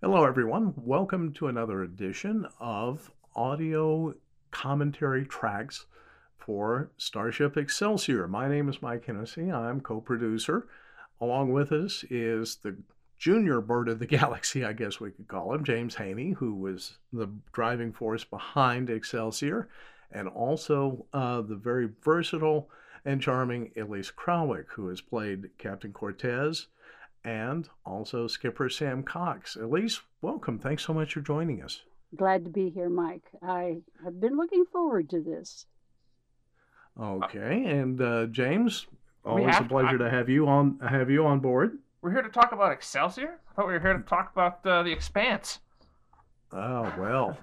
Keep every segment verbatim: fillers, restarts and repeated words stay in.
Hello, everyone. Welcome to another edition of audio commentary tracks for Starship Excelsior. My name is Mike Hennessy. I'm co-producer. Along with us is the junior bird of the galaxy, I guess we could call him, James Haney, who was the driving force behind Excelsior, and also uh, the very versatile and charming Elise Krawick, who has played Captain Cortez, and also Skipper Sam Cox. Elise, welcome. Thanks so much for joining us. Glad to be here, Mike. I have been looking forward to this. Okay, and uh, James, We always a have pleasure I, to have you on have you on board. we're here to talk about Excelsior. I thought we were here to talk about uh, the Expanse. Oh well,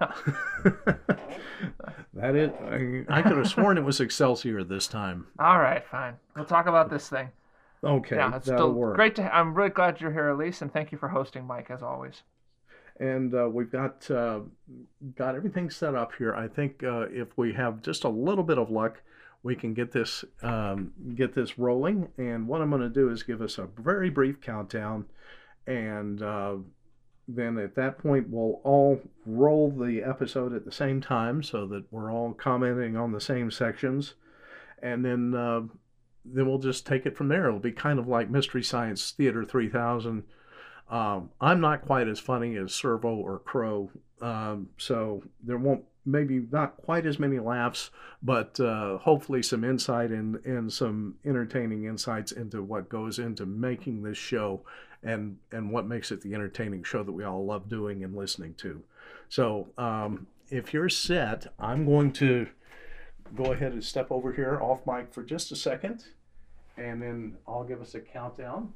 that is. I, I could have sworn it was Excelsior this time. All right, fine. We'll talk about this thing. Okay, Yeah, it's that'll still work. great to. I'm really glad you're here, Elise, and thank you for hosting, Mike, as always. And uh, we've got uh, got everything set up here. I think uh, if we have just a little bit of luck, we can get this um, get this rolling. And what I'm going to do is give us a very brief countdown, and uh, then at that point we'll all roll the episode at the same time, so that we're all commenting on the same sections, and then uh, then we'll just take it from there. It'll be kind of like Mystery Science Theater three thousand. Um, I'm not quite as funny as Servo or Crow, um, so there won't maybe not quite as many laughs, but uh, hopefully some insight and, and some entertaining insights into what goes into making this show and, and what makes it the entertaining show that we all love doing and listening to. So um, if you're set, I'm going to go ahead and step over here off mic for just a second, and then I'll give us a countdown.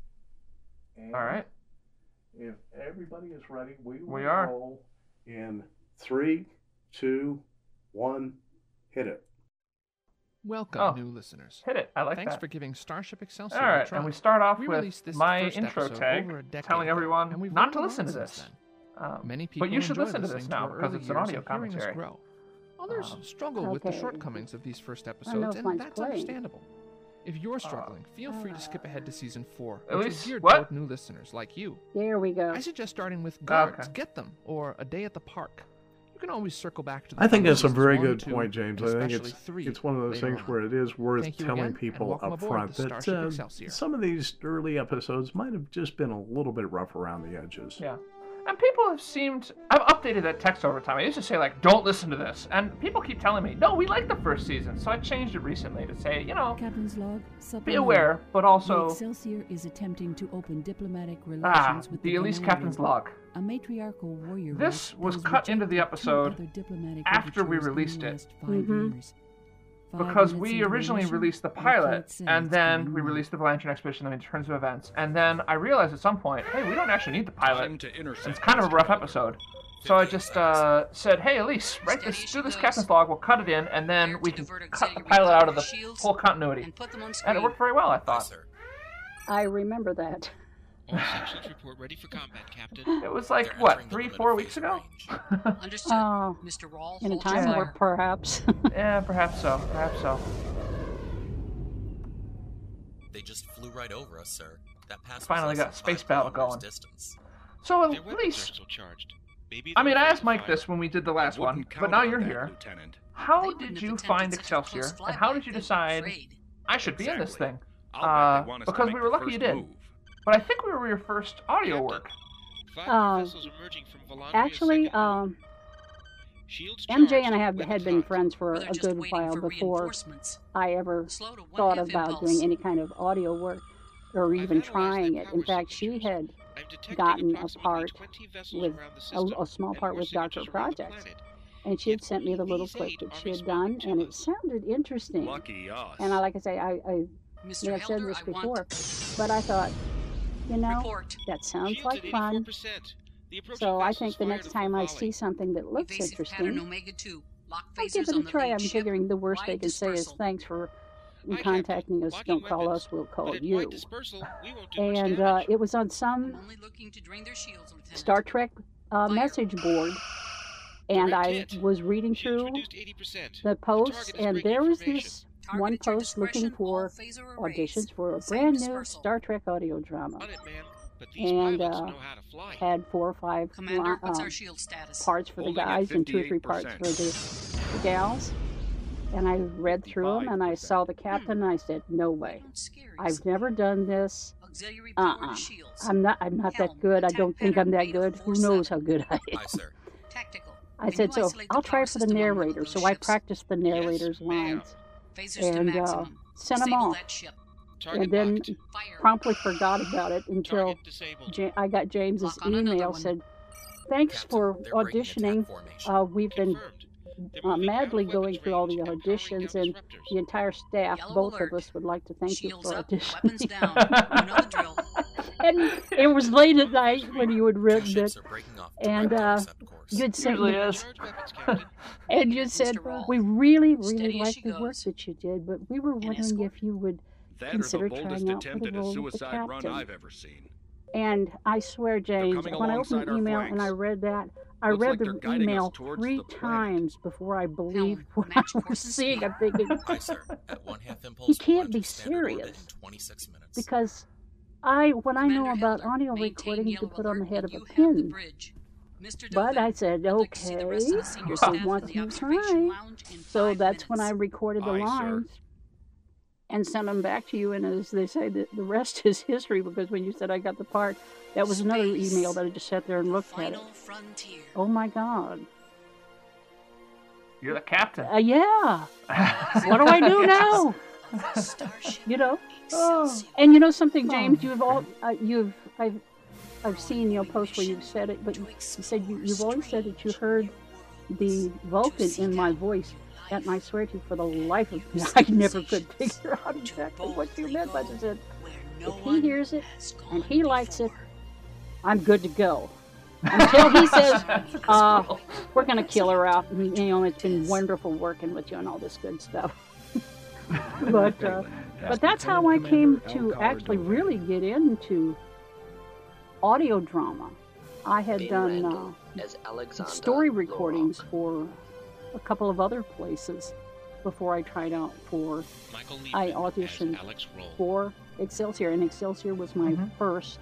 And All right. if everybody is ready, we will We are. roll in three, two, one, hit it. Welcome, Oh. new listeners. Hit it. I like Thanks that. for giving Starship Excelsior All a right, try. and we start off We with released this my first intro episode tag, over a decade telling ago, everyone and we've not learned to a lot listen to since this. then. Um, Many people but you should enjoy listen to listening this now our because early it's an years audio and hearing us commentary. grow. Others Um, struggle with the okay. shortcomings of these first I know episodes, if and mine's that's playing. understandable. If you're struggling, feel free to uh, skip ahead to season four, At which least- is geared what? toward new listeners like you. There we go. I suggest starting with Guards, Okay. Get Them, or A Day at the Park. You can always circle back to the I think that's a seasons very one, good two, point, James. and I think especially it's three it's one of those later things on. where it is worth Thank you telling again, and people welcome up aboard front the that Starship uh, Excelsior. some of these early episodes might have just been a little bit rough around the edges. Yeah. And people have seemed. I've updated that text over time. I used to say, like, don't listen to this. And people keep telling me, no, we like the first season. So I changed it recently to say, you know, Captain's log. be Supplemental. aware, but The also. Excelsior is attempting to open diplomatic relations Ah, with the the Elise Vanadium, Captain's log. a matriarchal warrior This race was that has cut into the rejected two episode other diplomatic after we overtures in the released it. last five Mhm. years. Five Because minutes we into originally mission, released the I pilot, can't say and it's then going we well. released the Valentian Expedition in terms of events, and then I realized at some point, hey, we don't actually need the pilot. Time to intercept It's kind of a Mister rough Mulder. episode. So I just uh, said, hey, Elise, write this, do this captain's log, we'll cut it in, and then we can cut the pilot out of the whole continuity. and put them on And screen. it worked very well, I Aye, thought. sir. I remember that. All sections report ready for combat, Captain. It was like, They're what, entering the three, limit four phase weeks ago? range. Understood. Oh, Mister Rawl, in a hold your time Yeah. fire. warp, perhaps. Yeah, perhaps so, perhaps so. They just flew right over us, sir. That pass was Finally less got than space five battle kilometers going. Distance. So Their at weapons are least, still charged. Maybe I mean, they're I afraid asked to Mike fire. this when we did the last one, Wouldn't but count now on you're that, here. Lieutenant. How They wouldn't did have you attempted find such a Excelsior, close and how flyby did you if they'd been decide afraid. I should be in this Exactly. thing? I'll Uh, bet they want us to because make we the were lucky first you did. move. But I think we were your first audio Captain, work. Five Uh, vessels emerging from Volandria's Actually, second um, Shields M J charged, and I have weapons had been hot. friends for Or they're a just good waiting while for before reinforcements. I ever Slow to one thought half about impulse. doing any kind of audio work or I've even analyzed trying their it. In power fact, she signatures. had I'm detecting gotten a approximately part twenty vessels with around the a, system a small and part more with Doctor signatures around the Project. planet. And she had If sent me the only little these clip eight that are she had responding done, to and it us. sounded interesting. Lucky us. And I, like I say, I, I Mister may have said Helder, this I before, want but I thought, you know, report. that sounds Shields like at fun. eighty-four percent. The approaching So I vessels think the fired next a full time I volley. see something that looks Evasive pattern interesting, Omega two. Lock I'll phasers give it on a the try. lead I'm ship. figuring the worst they Wide can say is dispersal. thanks for Aye, Captain. contacting us. Locking Don't call weapons. us, we'll But call at you. wide dispersal, we won't do much And uh, damage. it was on I'm some only looking to drain their shields, Lieutenant. Star Trek uh, Fire. message board, and Direct I hit. was reading Shields through reduced eighty percent. the posts, target is and breaking there was formation. this Target one at your post looking discretion, all for phaser arrays. auditions for a Same brand new dispersal. Star Trek audio drama. On it, man. But these and pilots uh, know how to fly. had four or five Commander, li- what's uh, our shield status? parts for the Holding at guys and two or three parts for fifty-eight the, the gals. And I read through them, and I saw the captain, and I said, "No way! Don't scare I've yourself. never done this. Auxiliary powered Uh-uh. shields. I'm not. I'm not that Helm, good. I attack don't think I'm pattern that beta good. Who four knows seven. how good I am?" Aye, sir. Tactical. I Can said, you "So isolate the I'll try power for the system on one of narrator." those So I ships? practiced the narrator's Yes, ma'am. lines, Phasers to and, uh, maximum. sent 'em Disable off. that ship. Target and then locked. Fire. promptly forgot about it until Target disabled. Ja- I got James's Lock on another email one. said, "Thanks Captain, for they're breaking auditioning. attack formation. Uh, we've been Confirmed. They're uh, moving out of madly weapons going through all the range and powering auditions, down and disruptors. the entire staff, Yellow both alert. of us, would like to thank you Shields for up. auditioning." Weapons down. You know the drill. And it was late at night when you had Two written ships it, are breaking off to and right uh, intercept course. you'd sent Usually me, is. Charge weapons, Captain. and you Mister said, Roll. "We really, really Steady as like she the work goes. that you did, but we were wondering escort? if you would That consider is the boldest trying out for attempt the at a role of the suicide run captain." I've ever seen. And I swear, James, coming when I opened alongside the our email and I flanks. read that, I Looks read like the they're guiding us email towards three the planet. times before I believed Helm, what match I course was and seeing. speed. I'm thinking, Aye, sir. At one half impulse. He we'll can't launch be a standard orbit serious. in twenty-six minutes. because I, when I know Commander about Helder, audio maintain recording, you can yellow put on the alert head and of a you have the pin. bridge. Mister But Dovin, I said, I'd like to see the rest of the okay, senior if staff he in wants the to observation try. lounge in So five that's when I minutes. recorded the Aye, sir. lines and sent them back to you. And as they say, the, the rest is history, because when you said I got the part, that was another Space. email that I just sat there and looked at it. Final frontier. Oh my God. You're the captain. Uh, yeah. What do I do now? Starship You know? Excelsior. And you know something, James? You've all, uh, you've, I've, I've seen your post where you've said it, but you, you said you, you've always said that you heard the Vulcan in my voice, and I swear to you, for the life of me, I never could figure out exactly what you meant. I just said, Where no if he one hears it has and gone he likes it, before. I'm good to go. Until he says, uh, we're going to kill her out, and you know, it's been wonderful working with you and all this good stuff. but, uh, but that's how I came to actually really get into audio drama. I had Ben done Randall uh, as Alexander story recordings Lorok. for a couple of other places before I tried out for Michael I Liebman auditioned as Alex Roll. for Excelsior, and Excelsior was my Mhm. first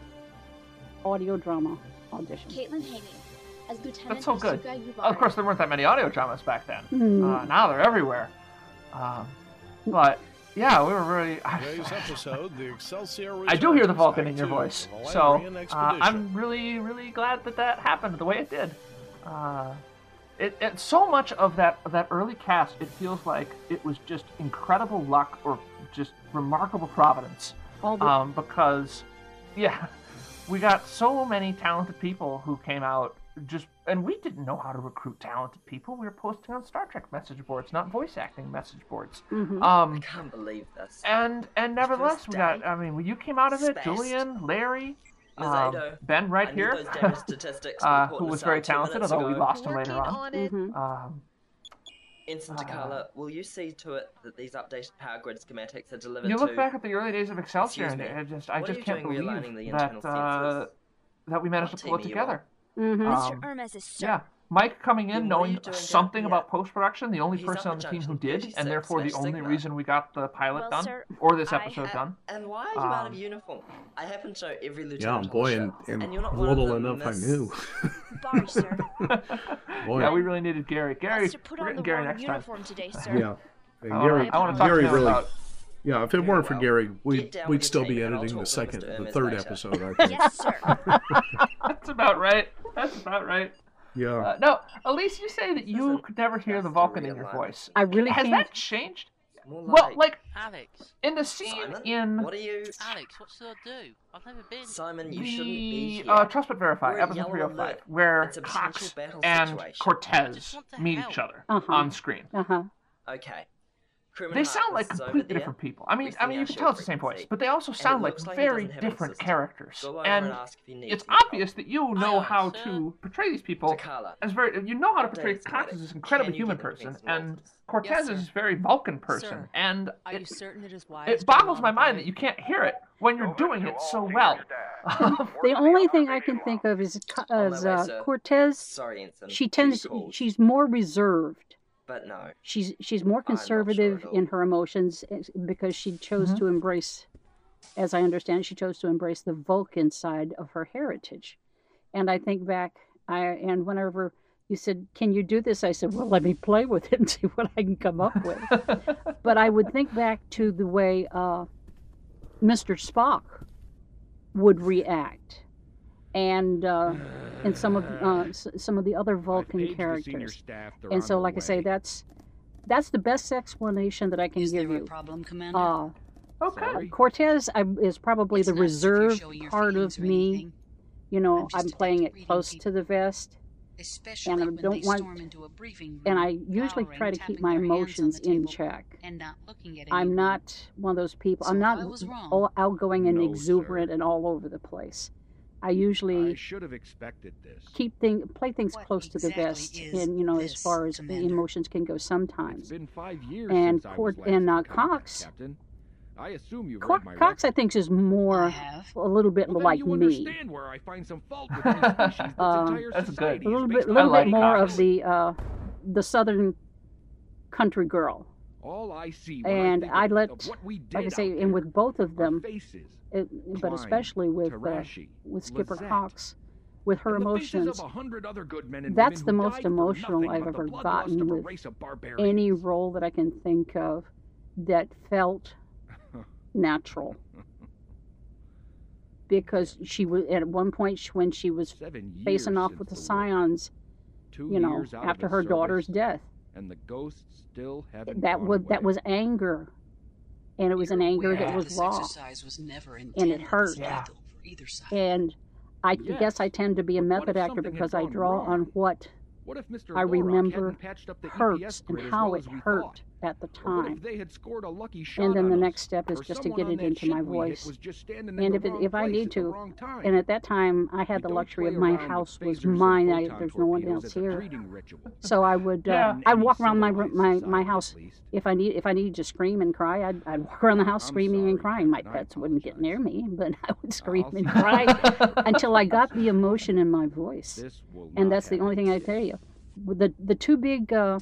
audio drama audition. Caitlin Haney as Lieutenant That's so good. Asuka Yubari. Of course, there weren't that many audio dramas back then. Mm. Uh, now they're everywhere. Um, but yeah, we were really. Today's episode, the Excelsior I do hear the returns, Vulcan Act in your two voice, of the so Landrian uh, Expedition. I'm really, really glad that that happened the way it did. Uh, it, it so much of that of that early cast, it feels like it was just incredible luck or just remarkable providence. All the, Um, because, yeah, we got so many talented people who came out just, and we didn't know how to recruit talented people. We were posting on Star Trek message boards, not voice acting message boards. mhm. Um, I can't believe this. and and nevertheless, First we got. day. I mean, you came out of it, Spaced. Julian, Larry, um, Mazado, Ben, right I need here, those damage statistics uh, reported who was this very out two talented, minutes although we ago. lost him later on. Mhm. Um, Ensign Uh, Takala, will you see to it that these updated power grid schematics are delivered you to... look back at the early days of Excelsior, Excuse and me. it just, I What just are you can't doing believe realigning the that internal uh, sensors? that we managed What to pull it team are you on? together. Mhm. Um, Mister Hermes is sir. Yeah, Mike coming in Then what are you knowing doing something down about here? post production, the only He's person up on the at team who junction did, thirty-six and therefore the slash only Sigma. reason we got the pilot Well, done, sir, or this I episode have- done. And why are you out of Um, uniform? I happen to know every lieutenant Yeah, on the boy, ship, and, and, and you're not one of little them, enough I miss- knew. Barry, sir. Boy. Yeah, we really needed Gary. Gary, Must have put we're on getting the Gary wrong next time. uniform today, sir. Yeah. And I Gary, wanna- I want to talk Gary to him really, about. yeah, if it Very weren't for well. Gary, we'd, Get down we'd with still your be team and I'll editing talk the to second, Mister the Hermes third later. episode, I think. Yes, sir. That's about right. That's about right. Yeah. Uh, no, Elise, you say that you Doesn't could never hear the just Vulcan in realign. your voice. I really Has can't. that changed? More Well, like Alex, in the scene Simon, in what are you... Alex, what should I do? I've never been. Simon, you shouldn't be the here. uh, Trust but Verify, We're at episode Yellow three oh five, Alert. where It's a potential Cox battle and situation. I Cortez just want to meet help. each other Uh-huh. on screen. Uh-huh. Okay. Crewman They sound like Harkness is over completely there. different people. I mean, I Boosting mean, our you can shield tell it's the same frequency. voice, but they also And it sound like looks like he very doesn't have any different system. characters. Go over And and ask if he needs it's any help. obvious that you know Aye, how sir. to portray these people Takala, as very. You know how to portray Updated Cox as schematic. this incredibly Can you human give the person, Queen's and notice? Cortez Yes, is sir. this very Vulcan person, Sir, and Are you it, certain it is wise it to boggles my modify mind that you can't hear it when you're doing it so well. The only thing I can think of is, On my is way, uh, sir. Cortez. Sorry, Ensign. She Duty tends. calls. She's more reserved. But no. She's she's more I'm not sure conservative at all. in her emotions eh, because she chose Mhm. to embrace as I understand, she chose to embrace the Vulcan side of her heritage. And I think back, I and whenever you said, "Can you do this?" I said, "Well, let me play with it and see what I can come up with." But I would think back to the way uh, Mister Spock would react, and uh, and some of uh, s- some of the other Vulcan characters. And so, like I say, that's that's the best explanation that I can Is give there a you. problem, Commander? Uh, Okay. Cortez I, is probably It's the nice if you reserved show your part of feelings or me. anything. You know, I'm just I'm a playing bit it reading close people. to the vest, Especially and I when don't they want. storm into a briefing room, And I usually glowering, try to tapping keep my their hands on emotions the in table, check. and not looking at I'm anyone. not one of those people. So I'm if not I was wrong, all outgoing and No, exuberant sir. and all over the place. I I usually should have expected this. keep thing, play things What close to the exactly vest, is and you know, as this, far as the Commander? emotions can go It's sometimes. been five years And since I Court was last and in uh, combat, Cox, Captain. I assume you Co- read my Cox, I record. think, is I more have. a little bit Well, then like you me. understand where I find some fault with any species that's Um, entire That's society good. A is little based bit, a on. little I bit like more Cox. of the uh, the southern country girl. All I see when And I think I of, let, of what we did like I say, out and there with both of are them, faces, it, but Klein, especially with uh, Tarashi, with Skipper Lizette, Cox, with her and the faces emotions. of a hundred other good men and That's women the who most died for emotional nothing I've but the ever bloodlust gotten of a with race of barbarians. any role that I can think of that felt natural. Because she was at one point sh- when she was Seven years facing off since with the war, Scions, two you know, years out of after the her service, daughter's death. and the ghosts still haven't That gone was away. that was anger, and it was an You're anger aware that that was this raw, exercise was never and it intended hurt. as Yeah. lethal for either side. And I Yes, guess I tend to be a but what method if actor something had because I gone draw wrong? on what What if Mister I Lorak remember hadn't patched up the E P S hurts and grid as how well it as we hurt thought? at the Or what time. if they had scored a lucky shot And then on the us? next step is Or just to someone get on it that into ship my we hit voice. was just standing in And the if it, wrong if I place need at the to, wrong time. and at that time I had You the don't luxury of play my around with house was phasers and mine. I, photon there's no one torpedoes else as a here, breeding ritual. so I would uh, Yeah. I'd In walk any around my civilized my my society, house at least. if I need if I needed to scream and cry. I'd, I'd walk around the house I'm screaming and sorry, crying. My Captain, I pets wouldn't get near me, but I would scream I'll and see. cry until I got the emotion in my voice. This will And not that's the happen. only thing I tell you. With the the two big uh,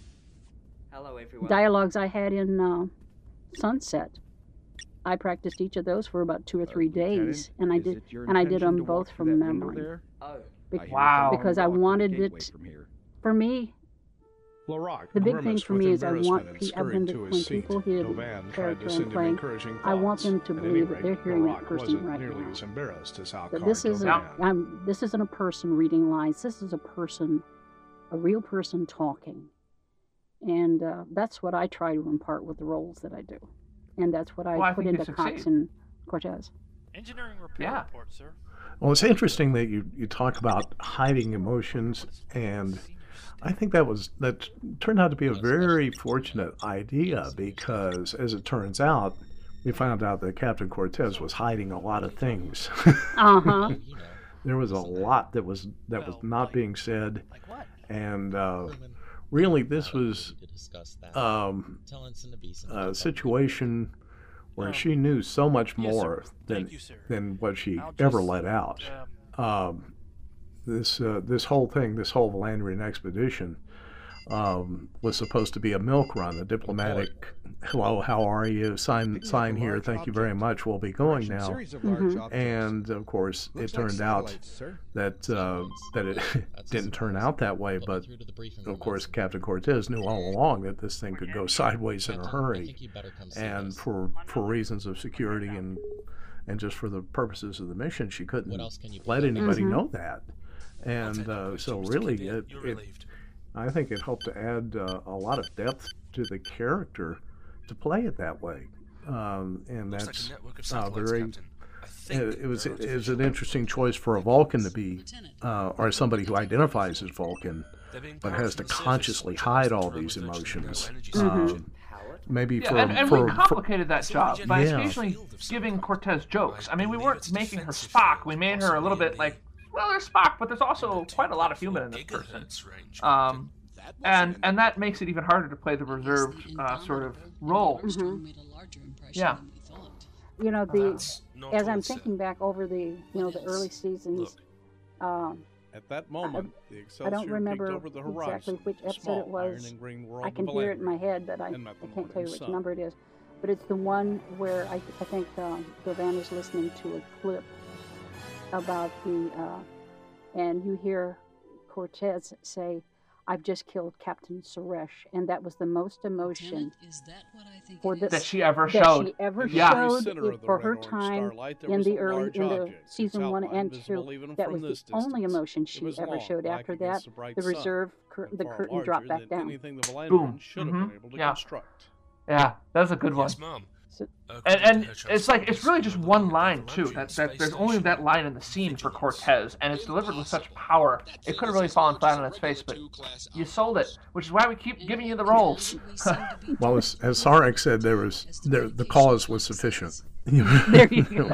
Hello, everyone. dialogues I had in uh, Sunset, I practiced each of those for about two or Uh, three Lieutenant, days, and I is did it your and I did intention them to walk both through from that window memory. there? Oh, Be- I hear Wow. it's a Because I long walk to the wanted gateway it- from here. For me, Larock the big thing grimaced for with me is I want embarrassment and pe- I've been scurried to, to when his seat. people hear the Dovan tried character to I'm send him playing, encouraging I want thoughts. them to At any believe that rate, they're hearing it Larock person wasn't right nearly now. as embarrassed as But Alcard this isn't Dovan. I'm, this isn't a person reading lines. This is a person, a real person talking, and uh, that's what I try to impart with the roles that I do, and that's what I Well, I put think you into Cox succeed. and Cortez. Engineering repair Yeah. report, sir. Well, it's interesting that you, you talk about hiding emotions, and I think that was that turned out to be a very fortunate idea because, as it turns out, we found out that Captain Cortez was hiding a lot of things. Uh huh. You know, There was a lot that was that was Well, not like- being said, Like what? and uh, Crewman, really, I this don't was need to discuss that. um, Tell Ensign to be some- a situation where Um, she knew so much yes, sir. more than Thank you, sir. than what she I'll ever just, let out. Um, Um, this uh, this whole thing, this whole Valandrian expedition, um, was supposed to be a milk run, a diplomatic. Hello, how are you? Sign Picking up sign a here. large Thank you very object. much. We'll be going Correction, now. series of large objects. And of course, Looks it like turned out satellites, sir. that uh, that it That's a didn't turn surprise. out that way. Put me But through to the briefing of room, course, Ensign. Captain Cortez knew all along that this thing could go sideways in a Captain, I hurry, think you better come see and this. for for reasons of security and and just for the purposes of the mission, she couldn't What else can you let pick up? anybody Mhm. know that. And uh, so, really, it, it I think it helped to add uh, a lot of depth to the character to play it that way, um, and that's uh, very. It, it was it was an interesting choice for a Vulcan to be, uh, or somebody who identifies as Vulcan, but has to consciously hide all these emotions. Um, maybe Yeah, for and, and for, we for complicated that job by Yeah. occasionally giving Cortez jokes. I mean, we weren't making her Spock. We made her a little bit like, well, there's Spock, but there's also quite a lot of human in this person. Um, and and that makes it even harder to play the reserved uh, sort of role. Mhm. Yeah. You know, the Uh, as I'm thinking back over the you know the early seasons, um, At that moment, the I Excelsior don't remember peeked over the horizon. exactly which a episode small it was. iron and green world I can of hear it in my Valandria, head, but I, and met I the can't tell you morning which sun. number it is. but it's the one where I, I think um, Giovanna's listening to a clip about the, uh, and you hear Cortez say, "I've just killed Captain Suresh," and that was the most emotion Is that what I think for it the, is? That she ever that showed. she ever Yeah. showed Center of it the for red her orange time starlight, there in was the a early large in the object, its season one outline and visible two. even That from was the this only distance. emotion It she was ever long, showed. black After against that, the bright the sun, reserve cur- and the far curtain larger dropped back than down. anything the Valandrians Boom. should have Mhm. been able to Yeah. construct. Yeah, that's a good one. Yes, Mom. So, And, and it's like it's really just one line too. That, that there's only that line in the scene for Cortez, and it's delivered with such power. It could have really fallen flat on its face, but you sold it, which is why we keep giving you the roles. Well, as, as Sarek said, there was there, the cause was sufficient. there you go.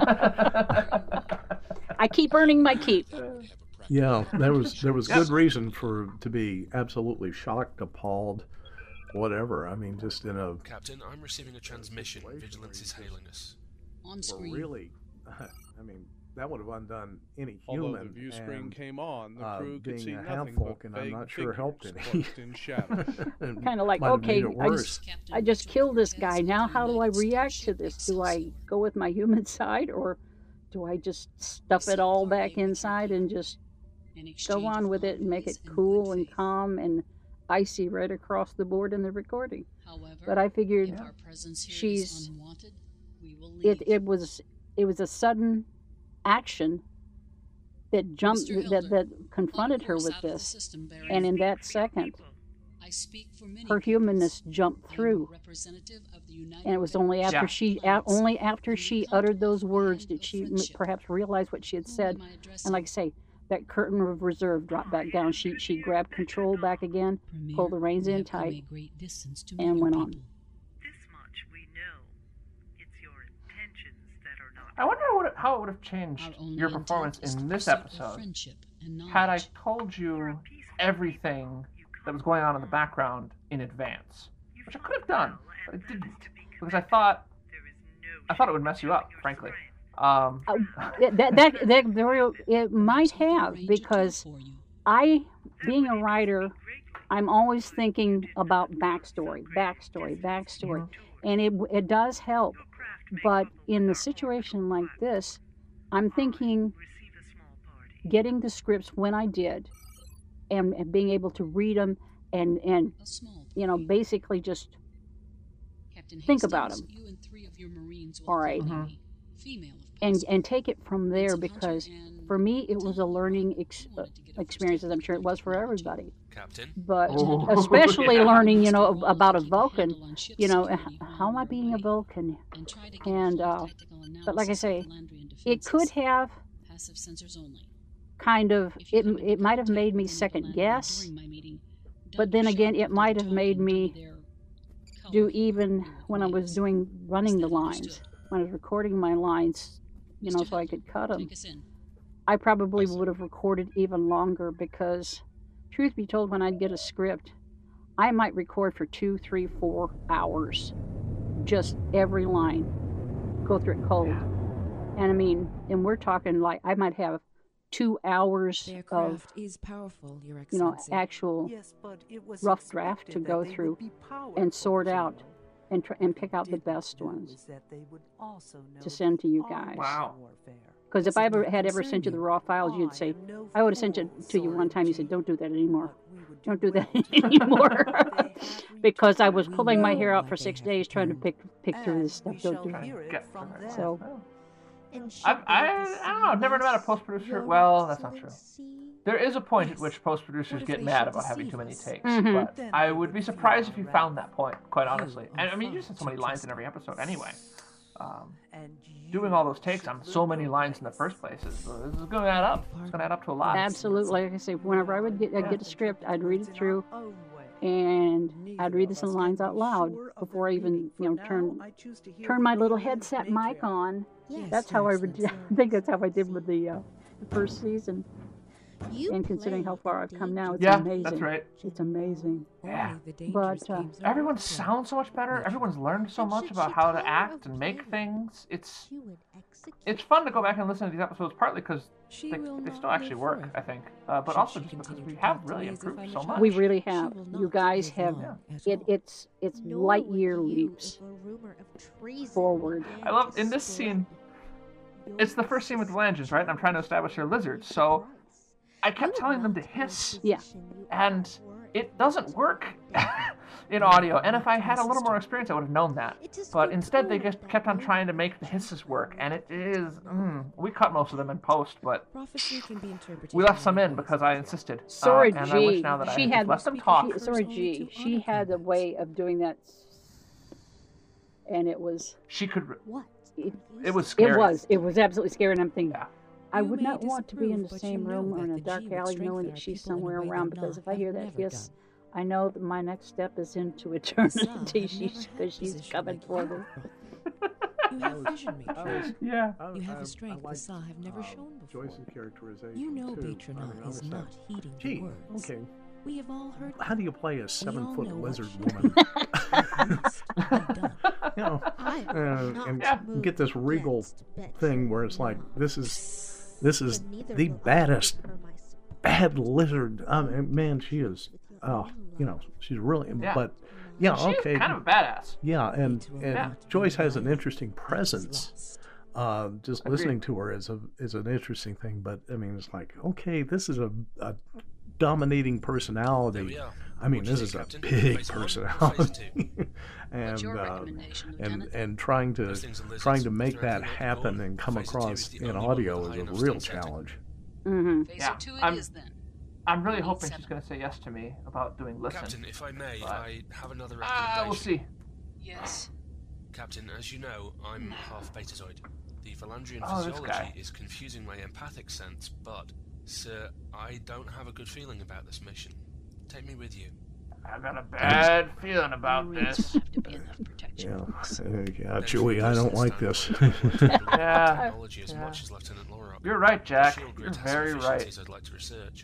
I keep earning my keep. Yeah, there was there was Yep. good reason for to be absolutely shocked, appalled, whatever. I mean, just in a Captain, I'm receiving a transmission. Vigilance is hailing us. On well, screen. really. I mean, that would have undone any Although human. the view screen and, came on, the uh, crew could being see a nothing half-folk, but and I'm vague not sure helped figures any. cloaked in shadows. Kind of like, Might have okay, made it I worse. just, I just killed this guy. Now, how do I react to this? Do I go with my human side, or do I just stuff it all back inside and just go on with it and make it cool and calm and icy right across the board in the recording? However, But I figured if our presence here is she's unwanted, we will leave. it. It was it was a sudden action that jumped Mister that Hilder, that confronted on her course with out of the this, system, Baron. and in that second, I speak for many her peoples. humanness jumped I am a through. representative of the United And it was only Federation after Yeah. she, of a- Planets. only after From she the uttered those comfortable words land did of she m- friendship. perhaps realize what she had Who said. am I addressing? And like I say, that curtain of reserve dropped back down. She she grabbed control back again, Premier, pulled the reins we in have come a tight, great distance to and meet went you on. people. This much we know. It's your intentions that are not. I wonder what, how it would have changed Our only your intent performance is to in this proceed with episode friendship and had I knowledge. told you everything that was going on in the background in advance, which I could have done, but I didn't, because I thought I thought it would mess you up, frankly. Um, Uh, that, that that that very it might have, because I, being a writer, I'm always thinking about backstory, backstory, backstory, and it it does help. But in a situation like this, I'm thinking getting the scripts when I did, and, and being able to read them and and A small you know party. basically just Captain think about Hastings, 'em. you and three of your Marines will all right, accompany me. Female, if and possible. and take it from there, Once a hunter because and for me it was a learning ex- uh, experience, as I'm sure it was for everybody. Captain? But Oh, especially yeah. learning, you know, ab- about a Keep a Vulcan, handle on ship you know, security h- while how am I we're being a away, Vulcan? and try to get a And full uh, tactical but like I analysis of say, the Landrian it could defenses. have Passive sensors only. kind of If you it come into it might have contact made me with second Landrian guess, during my meeting, but Doctor then again, Sharp it will might do have the made talking me through their do colorful even blue when I was wings. doing running Is the that lines, understood? when I was recording my lines, you know, Mister so I could cut them. Take us in. I probably Yes, sir. would have recorded even longer, because, truth be told, when I'd get a script, I might record for two, three, four hours, just every line, go through it cold. And I mean, and we're talking like I might have two hours Their of, craft is powerful, Your you know, Excellency. actual Yes, but it was rough draft to expected go that they would through be and sort powerful, out General. and try, and What pick they out the did not best know ones is that they would also know to send to you the guys. art of Wow. warfare. Because if Does I it ever not had ever concern sent you the you? raw files, I you'd say, am no I would have sent it fool, to you one time. You said, Soren don't do that G. anymore. But we would Don't do well that to anymore. what they have Because I was returned. pulling my know hair out why for they six have days trying to returned. pick pick through this And stuff. we Don't shall do that. hear it Get from through it. them. So, I've, I, I don't know. I've never met a post producer. Well, that's not true. There is a point at which post producers get mad about having too many takes, Mhm. but Then I they would be would feel surprised if you our found wrath. that point, quite You honestly. are And I mean, you far just had so many too lines in trustworthy. every episode anyway. Um, And you doing all those takes should on so learn many your lines in the ways. first place is, is going to add up. It's going to add up to a lot. absolutely. Like I say, whenever I would get, I'd get a script, I'd read it through, and I'd read the some lines out loud before I even, you know, turn turn my little headset mic on. Yes, That's how I yes, would. that's I think that's how I did with the, uh, the first season. And considering how far I've come now, it's Yeah, amazing. that's right. It's amazing. Yeah. But uh, Everyone sounds so much better. Everyone's learned so much about how to act and make things. It's it's fun to go back and listen to these episodes, partly because they, they still actually work, I think, uh, but also just because we have really improved so much. we really have. You guys have. It, it's it's light year leaps forward. I love in this scene. It's the first scene with the Langens, right? And I'm trying to establish their lizards, so I kept telling them to hiss. Yeah. And it doesn't work in audio. And if I had a little more experience, I would have known that. But instead, they just kept on trying to make the hisses work, and it is. Mm, we cut most of them in post, but we left some in because I insisted. Sora uh, and G. I wish now that she I had let them talk. She, Sora G. She had a way of doing that, and it was. She could. What? It, it was scary. It was. It was absolutely scary, and I'm thinking. Yeah. I would not want to be in the same room or in a dark alley knowing that she's somewhere around, because if I hear that hiss, I know that my next step is into eternity. She's because she's coming for me. You have vision, Matron. Yeah. You have I- a strength I the Saw have never uh, shown before. Joyce's characterization You know too. Beatrice I mean, I is was not like, heeding Gee, the words. okay. We have all heard. How do you play a seven-foot know what lizard should woman? you know, I uh, have and not get this regal against Betty thing where it's like, this is this is but neither the will I baddest give her my support. bad lizard. I mean, man, she is. Oh, you know, she's really. Yeah. But yeah, She's okay. kind of a badass. Yeah, and and Yeah. Joyce has an interesting presence. Uh, just Agreed. listening to her is a is an interesting thing. But I mean, it's like, okay, this is a, a dominating personality. we are. I mean, What do you this is think, a Captain? big Phase one or personality, and What's your uh, recommendation, and Lieutenant? and trying to Those things are lizards. trying to make They're that directly happen going. and come Phaser two across is the in only one audio with a is a high enough real stun setting. challenge. Mm-hmm. Phase Yeah, two it I'm- is then. I'm really Need hoping seven. she's going to say yes to me about doing listen. Captain, if I may, But- I have another Ah, recommendation. we'll see. Yes. Captain, as you know, I'm half betazoid. The Valandrian Oh, this physiology guy. is confusing my empathic sense, but, sir, I don't have a good feeling about this mission. Take me with you. I've got a bad feeling about Marines this. have to be enough protection. Yeah, for us. uh, yeah, Chewie, I don't like this. Yeah. Technology as Yeah. much as Lieutenant Lorok. You're right, Jack. The shield You're grid has very some right. efficiencies I'd like to research.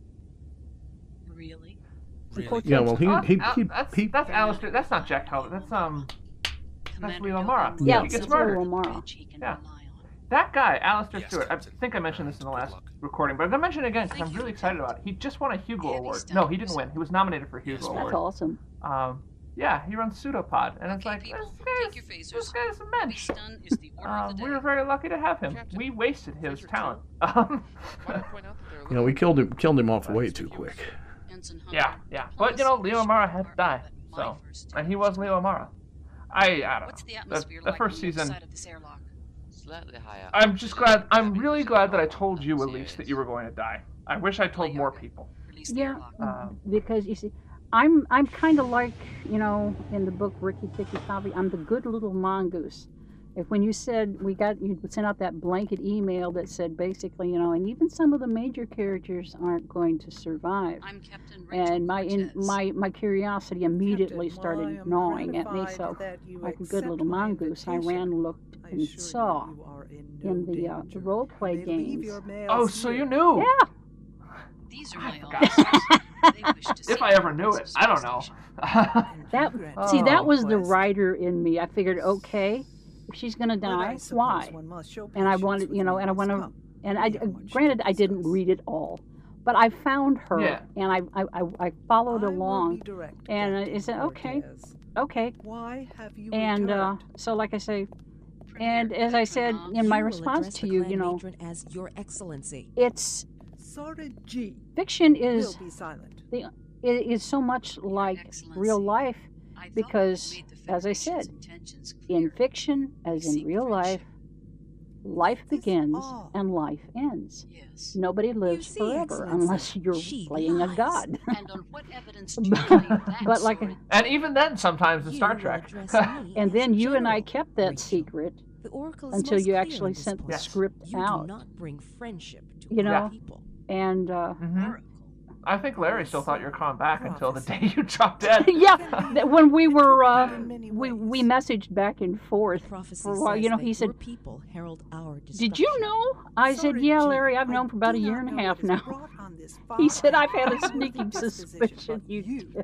Really? Really? Yeah, well, he Oh, he Al- he, that's, he that's Alistair. That's not Jack Talbot. That's um. Commander Leo Yoda Mara. will Yeah, He gets it's murdered. Leo Mara. He can Yeah. rely on. That guy, Alistair Yes, Stewart. I Captain. think I mentioned this in the Good last luck. recording, but I'm gonna mention it again because Thank I'm you, really excited Lieutenant. about it. He just won a Hugo Heavy Award. stuff. No, he didn't win. He was nominated for a Hugo Yes, Award. That's awesome. Um, yeah, he runs Pseudopod, and it's Okay, like people, this take guy's, your this phasers. guy's a mensch. Stun is the order Um, of the we day. were very lucky to have him. Captain, We wasted his phaser talent. two. Um, Might I point out that there are you know we little- killed him killed him off way too quick. Ensign Hunter, yeah, yeah, the but you know, policy Leo Amara had to department die, that my so, first and he was team Leo Amara. I, I don't What's the know. atmosphere The, the like first on the other season. side of this airlock? Slightly higher. I'm just glad. I'm really glad that I told you at least that you were going to die. I wish I told more people. Release the Yeah, airlock. Um, because you see, I'm I'm kind of like, you know, in the book Ricky Tikki Tavi, I'm the good little mongoose. If when you said we got you sent out that blanket email that said basically, you know, and even some of the major characters aren't going to survive. I'm Captain Rachel And my in, Cortez. my my curiosity immediately Captain, well, I started am gnawing at me. gratified So, that you like a good accept little my mongoose, I invitation. ran, looked, I and assure saw you, you are in no in the uh, the danger. role play You may leave games. your mails oh, so here. you knew? Yeah. These are I my forgot. officers. They wish to see If I ever the knew it, Space I don't know. Station. That Oh, see, that was the Quest. writer in me. I figured, okay, if she's gonna But I die, suppose why? one must show And I patience wanted, with you know, one and I must want to, come. and I, We have much granted, to I didn't discuss. read it all, but I found her, Yeah. and I, I, I, I followed I will along, be direct, and I Captain said, okay, Cortez. okay, Why have you and uh, returned? so like I say, Premier and as I said Petronov. in my You will response address to the you, Clan you know, Matron as Your Excellency. it's Sora G fiction will is be silent. the it is so much like real life I thought because, we made the as I Federation's said, intentions in clear. fiction as in seek real life, life This begins all. and life ends. Yes. Nobody lives see, forever Excellency, unless you're she playing a lies. god. And on what evidence do you believe that? But like, Sora? and even then, sometimes in You Star will Trek. address me and as then you and I General kept that Rachel. secret The Oracle is until most you clear actually on this sent point. the Yes. script You out. do not bring friendship to You other know? people. And uh, hmm I think Larry still thought you were coming back until the Prophecy. day you dropped dead. yeah, that when we were uh, In many we we ways. messaged back and forth Prophecy for a while. says You know, that he said, your people herald our "Did you destruction. know?" I said, Sorry, "Yeah, G, Larry. I've I known for about a do year not and a know half what is now." brought on He said, "I've had a sneaking suspicion you did."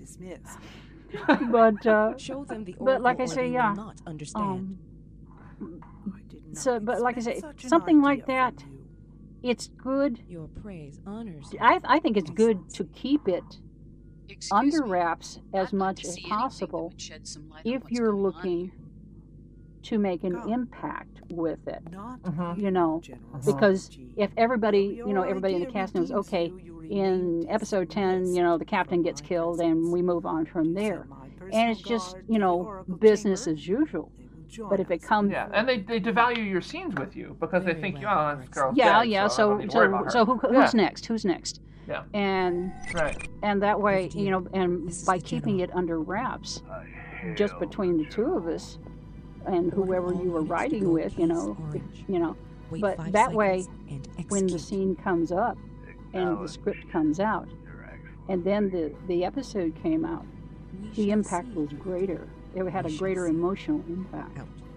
But uh, Show them the but like I oracle or say, they will yeah. not understand. Um, so, but like I say, something like that, it's good. Your praise honors you. I I think it's good to keep it Excuse under me. wraps as I'd like much to as see anything that possible would shed some light on if what's you're going on looking here. to make an impact with it. Mhm. You know, because if everybody, you know, everybody in the cast knows, okay, in episode ten, you know, the captain gets killed and we move on from there. And it's just, you know, business as usual. But if it comes, Yeah, and they, they devalue your scenes with you because they think, oh, this girl's yeah, dead, yeah. so, I don't So, need to worry so, about her. so who, who's Yeah. next? Who's next? Yeah. And Right. and that way, you know, and by keeping it under wraps, just between the two of us, and whoever you were writing with, you know, you know. But that way, when the scene comes up and the script comes out, and then the the episode came out, the impact was greater. It had a greater emotional impact.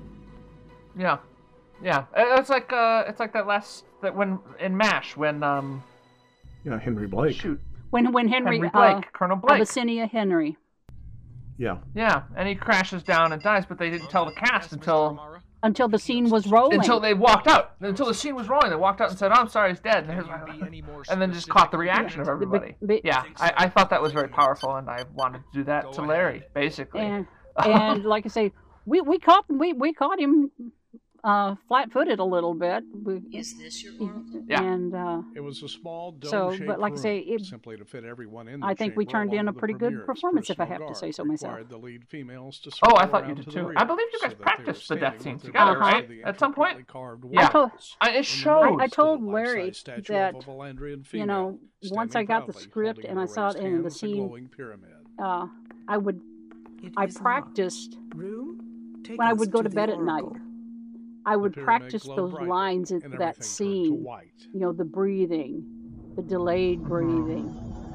Yeah, yeah. Uh, It's like uh, it's like that last that when in MASH when um. Yeah, Henry Blake. Shoot. When when Henry, Henry uh, Blake, Colonel Blake. Abyssinia Henry. Yeah. Yeah, and he crashes down and dies, but they didn't tell the cast until Until the scene was rolling. until they walked out. Until the scene was rolling, they walked out and said, "Oh, I'm sorry, he's dead," and, here's and then just caught the reaction of everybody. Yeah, I, I thought that was very powerful, and I wanted to do that to Larry, basically. And and like I say, we we caught we we caught him uh, flat-footed a little bit. We, Is this your oracle? Yeah. And uh, It was a small dome so, but like I say, room, it, simply to fit everyone in. I the think we chamber turned in along a with the pretty good premier's performance, if I have personal to say so guard myself. required the lead females to Oh, I circle thought you around did to the too. rear I believe you so guys that they were practiced the standing death scenes with their together, backs to right? the At some point? intricately carved Yeah. I told, I, it In the showed. middle I, I stood told a Larry life-size statue that, of a Valandrian you female, know, once I standing got the proudly, script holding and I her saw it raised in the hand as a scene, glowing pyramid. uh, I would, I practiced Take when I us would go to to the bed at night. oracle. I would pyramid practice glowed those brightly, lines and into that everything turned to scene. white. You know, the breathing, the delayed breathing,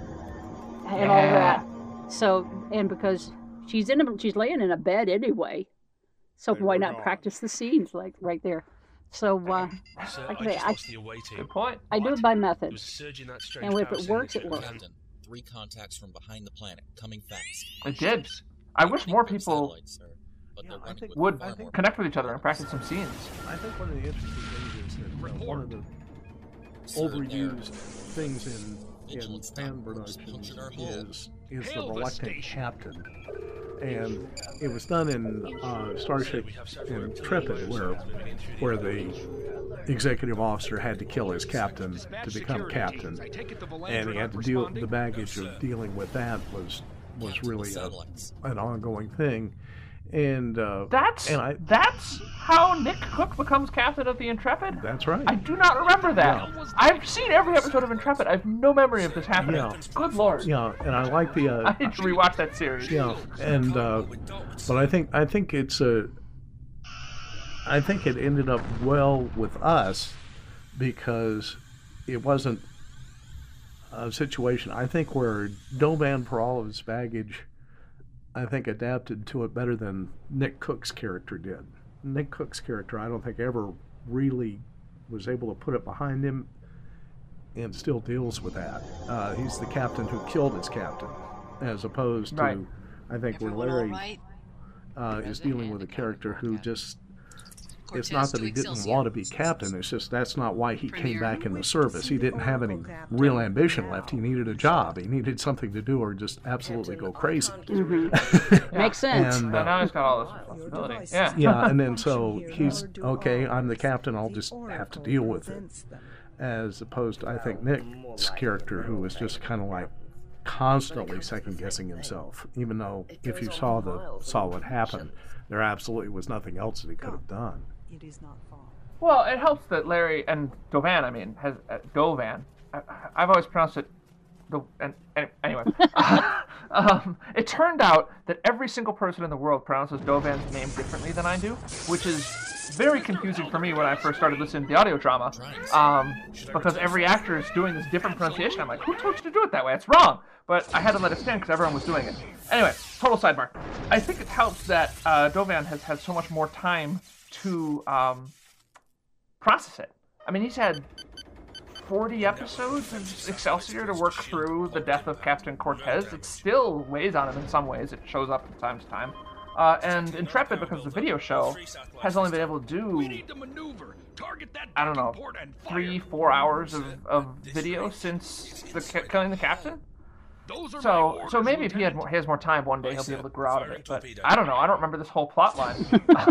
and Yeah. all that. So, and because she's in, a, she's laying in a bed anyway, so They why were not gone. practice the scenes like right there? So, uh, Sir, like I I say, just I, lost the away team. Good point. I do it by There method, was a surge in that strange and if power it works, it signature, works. and- Captain, three contacts from behind the planet, coming fast. It did. I wish more They're people satellites, sir, but Yeah, they're I running think- with would far more connect with each other and practice some scenes. I think one of the interesting things is that uh, one of the Sir, overused their things in in vigilance fan networks productions punctured our hull. is is the Hail the reluctant station. captain, and it was done in uh, Starship Intrepid, where where the executive officer had to kill his captain to become captain, and he had to deal the baggage of dealing with that was was really a, an ongoing thing, and uh, That's and I that's how Nick Cook becomes captain of the Intrepid. that's right. I do not remember that. I've seen every episode of Intrepid. I have no memory of this happening. Yeah. Good lord. Yeah, and I like the. Uh, I need to rewatch that series. Yeah, and uh, but I think I think it's a. I think it ended up well with us because it wasn't a situation. I think where Dovan, for all of his baggage, I think adapted to it better than Nick Cook's character did. Nick Cook's character, I don't think ever really was able to put it behind him, and still deals with that. Uh, he's the captain who killed his captain, as opposed to, Right. I think, where Everyone all Larry right? uh, is dealing with a character who just. It's Cortez not that to he didn't Excelsior. want to be captain. It's just that's not why he came Premier. back in the service. He didn't have any real ambition left. He needed a job. He needed something to do, or just absolutely go crazy. Mm-hmm. Makes sense. And, And uh, now he's got all this responsibility. Yeah. yeah, and then so he's okay. I'm the captain. I'll just have to deal with it. As opposed to, I think, Nick's character, who was just kind of like constantly second guessing himself, even though if you saw the saw what happened, there absolutely was nothing else that he could have done. It is not far. Well, it helps that Larry and Dovan, I mean, has uh, Dovan. I, I've always pronounced it. Do, and, and anyway, um, it turned out that every single person in the world pronounces Dovan's name differently than I do, which is very confusing for me when I first started listening to the audio drama, um, because every actor is doing this different pronunciation. I'm like, who told you to do it that way? It's wrong. But I had to let it stand because everyone was doing it. Anyway, total sidebar. I think it helps that uh, Dovan has had so much more time to um, process it. I mean, he's had forty episodes of Excelsior to work through the death of Captain Cortez. It still weighs on him in some ways. It shows up from time to time. Uh, and Intrepid, because the video show, has only been able to do, I don't know, three, four hours of, of video since the killing the captain. So, so maybe if he had more, he has more time one day, he'll be able to grow out of it. But I don't know. I don't remember this whole plot line.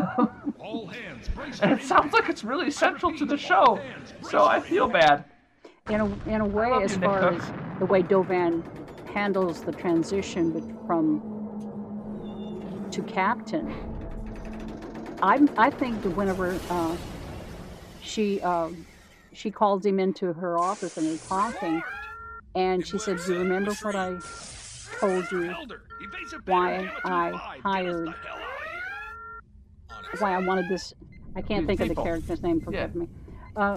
And it sounds like it's really central to the show, so I feel bad. In a, in a way, love as you, Nick far Cook. as the way Dovan handles the transition be- from to captain, I I think that whenever uh, she uh, she calls him into her office and they're talking, and she said, "Do you remember what I told you? Why I hired? Why I wanted this?" I can't think of the People. character's name. Forgive Yeah. me. Uh,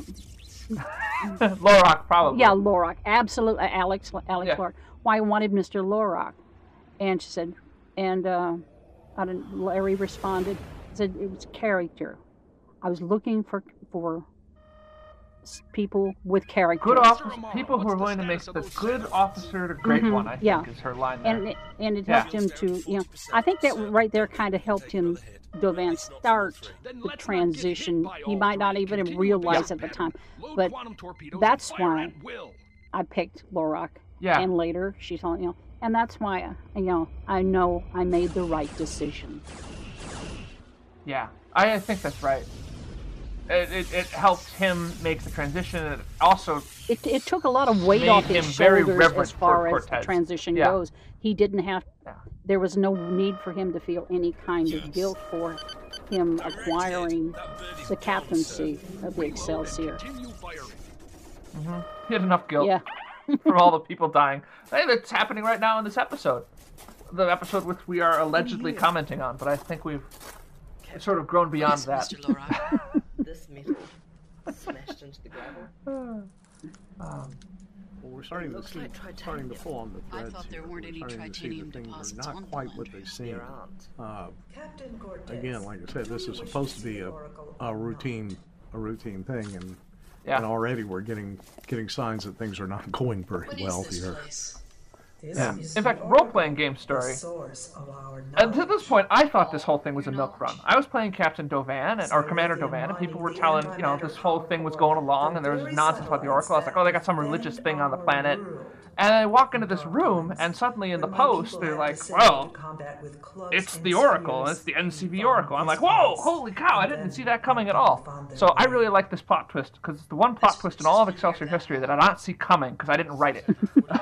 Lorak, probably. Yeah, Lorak. Absolutely. Alex, Alex Yeah. Lorak. Why I wanted Mister Lorak. And she said, and uh, I didn't, Larry responded, said it was character. I was looking for for s- people with character. Good officer, people who are willing to make the good officer to great Mhm, one, I think, yeah. is her line there. And it, and it Yeah. helped him to, you know, I think that right there kind of helped him, Dovan, start the transition. He might not even have realized at the time, but that's why I picked Lorak. Yeah. And later, she's all, you know, and that's why, I, you know, I know I made the right decision. Yeah, I, I think that's right. It, it, it helped him make the transition, and it also It, it took a lot of weight made off him his very shoulders reverent as far for as the Cortez. transition Yeah. goes. He didn't have, there was no need for him to feel any kind of guilt for him acquiring the captaincy of the Excelsior. hmm he had enough guilt Yeah. from all the people dying. Hey, that's happening right now in this episode. The episode which we are allegedly commenting on, but I think we've sort of grown beyond that. This metal smashed into the gravel. Um, Well, we're starting to looks see, like starting to pull on the I threads thought there here. weren't We're any starting to see titanium that things deposits are on not the quite what planet. they seem. There aren't. Uh, Captain Cortez. again, like I said, this is supposed to be a, a routine a routine thing, and Yeah. and already we're getting getting signs that things are not going very well here. Yeah. In fact, role-playing game story. And to this point, I thought this whole thing was a milk run. I was playing Captain Dovan, and, or Commander Dovan, and people were telling, you know, this whole thing was going along, and there was nonsense about the Oracle. I was like, oh, they got some religious thing on the planet. And I walk into this room, and suddenly in the post, they're like, well, it's the Oracle, and it's the N C V Oracle. I'm like, whoa, holy cow, I didn't see that coming at all. So I really like this plot twist, because it's the one plot twist in all of Excelsior history that I don't see coming, because I didn't write it.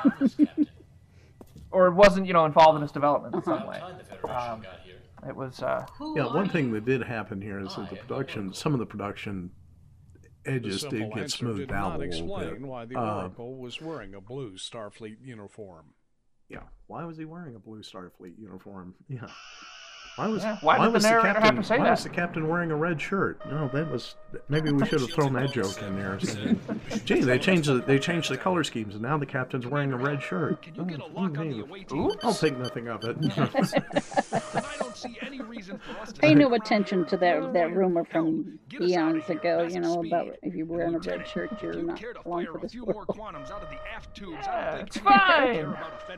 Or it wasn't, you know, involved in its development in some way. Um, it was. Uh, Yeah, one thing that did happen here is that the production, some of the production The edges simple did get answer smoothed did out not a little explain bit. why the Uh, Oracle was wearing a blue Starfleet uniform. Yeah, why was he wearing a blue Starfleet uniform? Yeah. Why was Yeah, why did the was narrator have captain, to say why that? was the captain wearing a red shirt? No, that was maybe we should have thrown that joke in there. Gee, they changed the, they changed the color schemes, and now the captain's wearing a red shirt. Oh, Oops. I'll take nothing of it. Pay no attention to that that rumor from eons ago, you know, about if you're wearing a red shirt, you're not belong for this world. yeah, it's fine.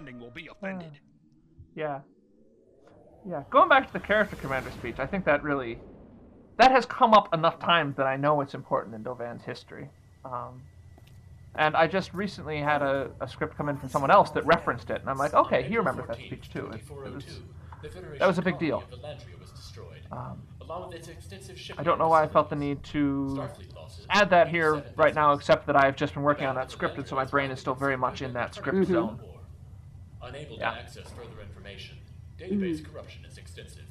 Yeah. Yeah, going back to the character commander speech, I think that really, that has come up enough times that I know it's important in Dovan's history. Um, and I just recently had a, a script come in from someone else that referenced it, and I'm like, okay, he remembers that speech too. It, it was, that was a big deal. Um, I don't know why I felt the need to add that here right now, except that I've just been working on that script, and so my brain is still very much in that script Mhm. zone. Unable Yeah. to access further information. Database Mm. corruption is extensive.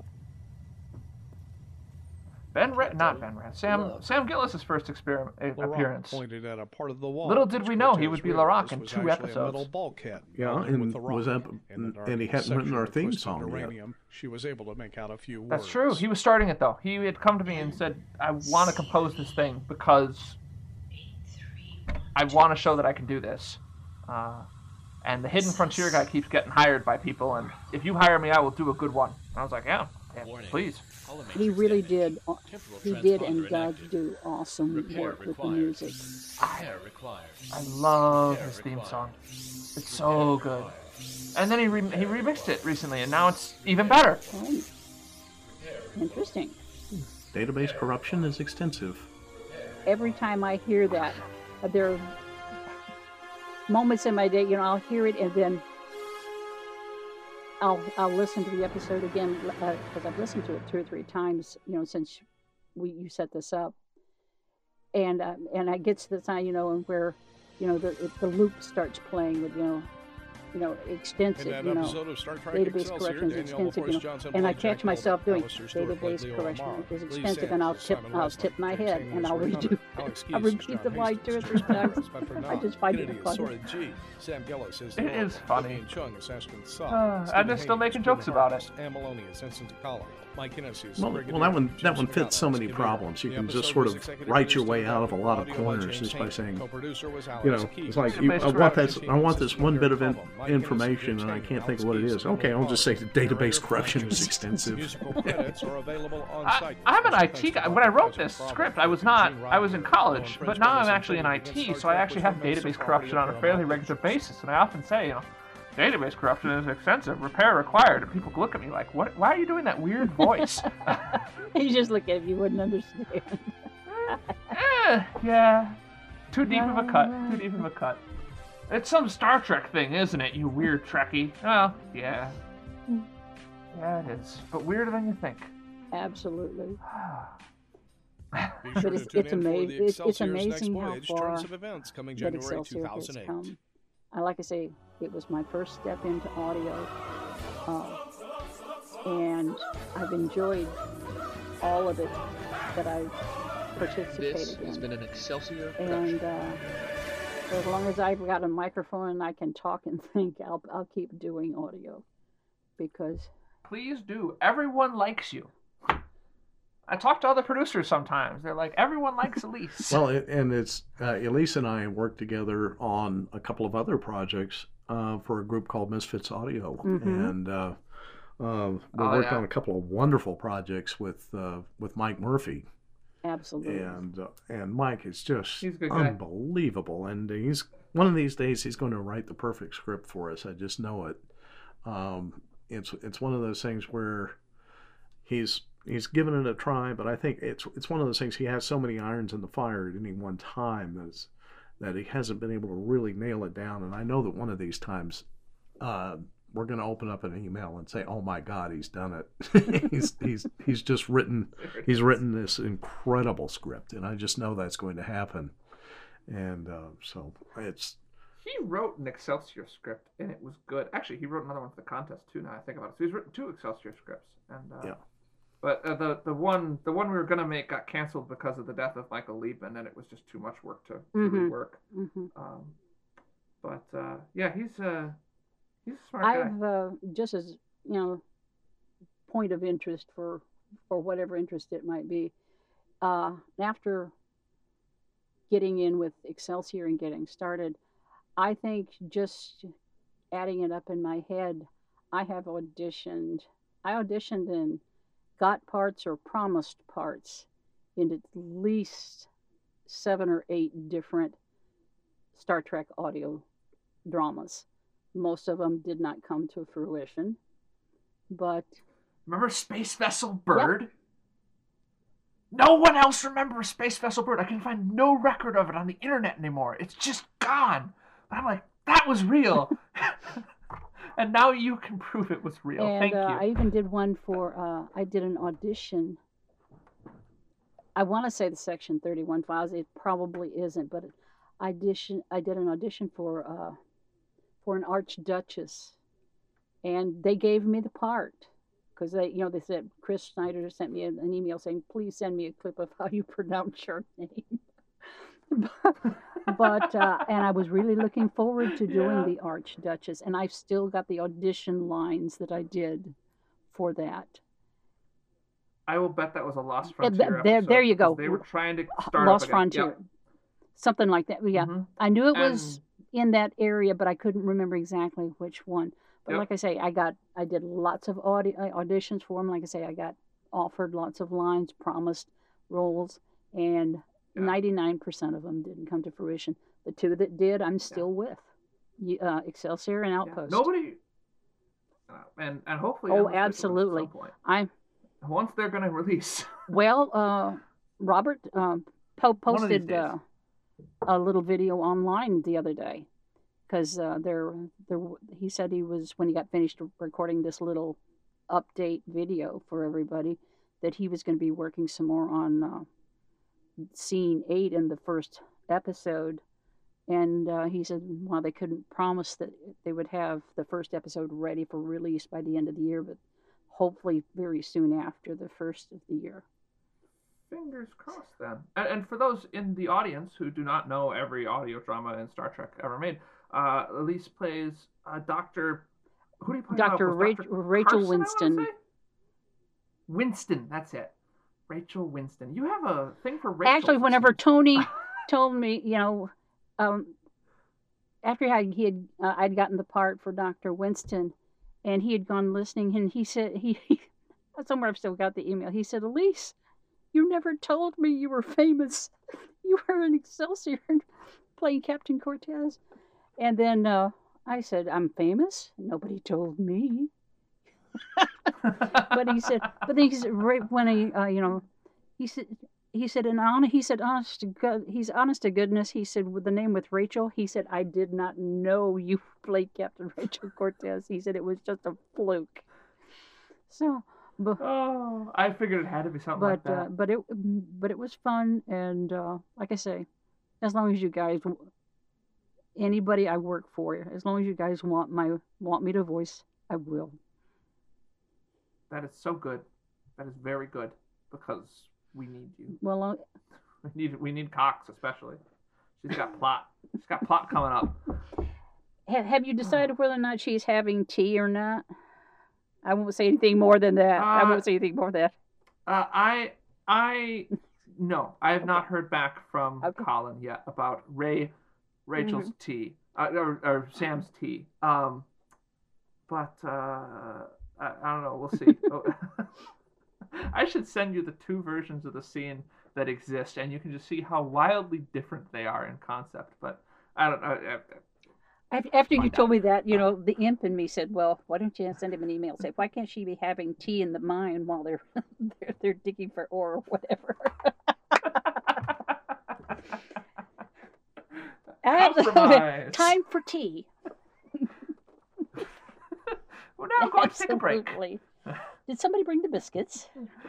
Ben Ra- not Ben Rand, Sam Sam Gillis' first experiment uh, Laurent appearance. pointed at a part of the wall. Little did which we know he Cortez would be realized Larak in was two actually a episodes. metal bulkhead Yeah, welded with and the was rock. up, In the and he dark hadn't written our section of theme twisted song yet. uranium, she was able to make out a few words. That's true. He was starting it though. He had come to me and said, "I want to compose this thing because I want to show that I can do this." Uh, and the Hidden Frontier guy keeps getting hired by people, and if you hire me, I will do a good one. And I was like, "Yeah, Yeah, Warning. please. Holomatrix He really damage. did. uh, Temporal He did and transponder does inactive. do awesome Repair work with the required. music. Repair required. I love Repair his theme required. song. It's so good. And then he re- he remixed it recently, and now it's even better. Oh, interesting. Database corruption is extensive. Every time I hear that, uh, there are moments in my day, you know, I'll hear it and then I'll I'll listen to the episode again because I've listened to it two or three times, you know, since we you set this up, and uh, and I get to the time, you know, and where, you know, the the loop starts playing with, you know, you know, extensive, In that you know, episode of Star Trek database Excelsior, corrections Danielle extensive, LaForce you know, Johnson, and I Jack catch myself Logan, doing Alistair Stewart, database Leo correction Lamar, is Lee extensive, and I'll Sanders, tip Simon I'll Wesley, tip my James head, Haynes, and I'll Ray redo. Hubbard, Alex I Keys, repeat John the line two or Hastings, three Richard times. Harris, Bedford I Knox, just find Kennedy it as funny. Sora G, Sam Gillis as It Lord, is funny. Vivian Chung as Ashton Saw, Uh, Stephen and they're still Haynes, making Bruno jokes about Harris, it. Ann Maloney as Ensign Takala, Mike Hennessy as Well, Brigadier well, that one that James one fits so Morgado as many Kavir. problems. You The can just episode sort was of executive write your produced way and out of a directed lot by of audio by corners James just by Hayden. saying, Co-producer was you Alex know, Keys. it's like you, I Database want this, corruption. I want this one bit of in, Mike information, Hennessy, and I James can't think Hayden, of what it Alex is. Keys, Okay, I'll just say Narrator, database corruption is Francis. extensive. Musical credits are available on I, site. I'm an Special I T thanks guy. to When I Doctor wrote Patrick this Bravo, script, I was Gene not. Roddenberry, I was in college, Nolan but Prince now I'm Brothers, actually in and I Star T, Trek so I actually have was database property corruption on a of fairly Paramount regular basis, and I often say, you know, database corruption is extensive, repair required, and people look at me like, what? Why are you doing that weird voice? You just look at it, you wouldn't understand. eh, yeah, too deep of a cut. Too deep of a cut. It's some Star Trek thing, isn't it? You weird Trekkie. Well, yeah, yeah, it is, but weirder than you think. Absolutely. Be But sure it's, to tune it's in for amazing. the It's, it's Excelsior's next amazing how voyage, far turns of events coming that January Excelsior has 2008. come. I like I say, it was my first step into audio, uh, and I've enjoyed all of it that I've participated This in. has been an Excelsior production. And uh, as long as I've got a microphone and I can talk and think, I'll I'll keep doing audio, because Please do. Everyone likes you. I talk to other producers sometimes. They're like, everyone likes Elise. Well, it, and it's uh, Elise and I worked together on a couple of other projects uh, for a group called Misfits Audio, Mhm. and uh, uh, we Oh, worked yeah. on a couple of wonderful projects with uh, with Mike Murphy, absolutely. and uh, and Mike is just He's a good guy. unbelievable, and he's one of these days he's going to write the perfect script for us. I just know it. Um, it's it's one of those things where he's he's given it a try, but I think it's it's one of those things, he has so many irons in the fire at any one time that it's, that he hasn't been able to really nail it down. And I know that one of these times uh, we're going to open up an email and say, "Oh my God, he's done it! he's he's he's just written he's written this incredible script," and I just know that's going to happen. And uh, so it's He wrote an Excelsior script, and it was good. Actually, he wrote another one for the contest, too, now I think about it. So he's written two Excelsior scripts. And uh, yeah. But uh, the the one the one we were gonna make got canceled because of the death of Michael Leap, and then it was just too much work to, to Mhm. rework. Mm-hmm. Um, but uh, yeah, he's uh, he's a smart guy. I've uh, just as you know, point of interest for for whatever interest it might be. Uh, after getting in with Excelsior and getting started, I think just adding it up in my head, I have auditioned. I auditioned and got parts or promised parts in at least seven or eight different Star Trek audio dramas. Most of them did not come to fruition, but Remember Space Vessel Bird? No one else remembers Space Vessel Bird. I can find no record of it on the internet anymore. It's just gone. But I'm like, that was real. And now you can prove it was real. and Thank uh, you. I even did one for. Uh, I did an audition. I want to say the Section thirty-one Files. It probably isn't, but audition. I did an audition for uh, for an Archduchess, and they gave me the part because they, you know, they said Chris Snyder sent me an, an email saying, "Please send me a clip of how you pronounce your name." but uh, and I was really looking forward to doing Yeah. the Archduchess, and I've still got the audition lines that I did for that. I will bet that was a Lost Yeah, Frontier th- there- episode, there you go. because They were trying to start Lost up again. Frontier, Yep. something like that. Yeah, Mhm. I knew it was And- in that area, but I couldn't remember exactly which one. But Yep. like I say, I got I did lots of audi- uh, auditions for him. Like I say, I got offered lots of lines, promised roles, and ninety-nine percent of them didn't come to fruition. The two that did, I'm still with. Y- Uh, Excelsior and Outpost. Nobody. Uh, and and hopefully. Oh, Endless Vigilance absolutely. At some point. I Once they're going to release. well, uh, Robert um, po- One of these posted days. uh, a little video online the other day because uh, there, there, he said he was when he got finished recording this little update video for everybody that he was going to be working some more on uh, scene eight in the first episode. And uh, he said, well, they couldn't promise that they would have the first episode ready for release by the end of the year, but hopefully very soon after the first of the year. Fingers crossed then. And, and for those in the audience who do not know every audio drama in Star Trek ever made, uh, Elise plays uh, Doctor Who do you play? Doctor now? Was Ra- Doctor Rachel Carson, I wanna Winston. say? Winston, that's it. Rachel Winston. You have a thing for Rachel. Actually, whenever Tony told me, you know, um, after I, he had, uh, I'd gotten the part for Doctor Winston, and he had gone listening, and he said, he, he somewhere I've still got the email. He said, Elise, you never told me you were famous. You were in Excelsior playing Captain Cortez. And then uh, I said, I'm famous? Nobody told me. But he said, but then he said, right when he, uh, you know, he said, he said, and on, he said, honest to God, he's honest to goodness. He said, with the name with Rachel, he said, I did not know you played Captain Rachel Cortez. He said it was just a fluke. So, but oh, I figured it had to be something but like that. uh, but it but it was fun, and uh, like I say, as long as you guys, anybody I work for, as long as you guys want my want me to voice, I will. That is so good. That is very good because we need you. Well, uh, We need we need Cox especially. She's got plot. She's got plot coming up. have, have you decided whether or not she's having tea or not? I won't say anything more than that. I Uh, won't say anything more than that. Uh, I I no, I have not heard back from Colin yet about Ray Rachel's Mhm. tea uh, or, or Sam's tea. Um, but uh, I, I don't know. We'll see. Oh, I should send you the two versions of the scene that exist, and you can just see how wildly different they are in concept. But I don't know. Af- After you told me that, you know, the imp in me said, "Well, why don't you send him an email? Say, why can't she be having tea in the mine while they're they're, they're digging for ore or whatever?" Compromise. Time for tea. Well, now go and take a break. Absolutely. Did somebody bring the biscuits?